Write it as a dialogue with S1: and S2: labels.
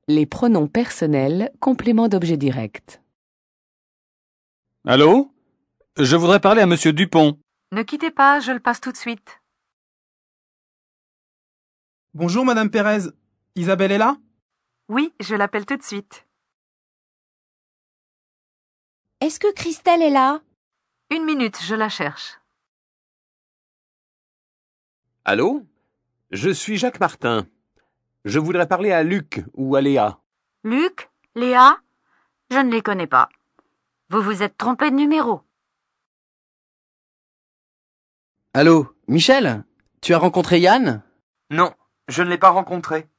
S1: Les pronoms personnels, complément d'objet direct.
S2: Allô? Je voudrais parler à Monsieur Dupont.
S3: Ne quittez pas, je le passe tout de suite.
S4: Bonjour Madame Pérez. Isabelle est là?
S3: Oui, je l'appelle tout de suite.
S5: Est-ce que Christelle est là?
S3: 1 minute, je la cherche.
S6: Allô? Je suis Jacques Martin. Je voudrais parler à Luc ou à Léa.
S7: Luc? Léa? Je ne les connais pas. Vous vous êtes trompé de numéro.
S8: Allô, Michel? Tu as rencontré Yann?
S9: Non, je ne l'ai pas rencontré.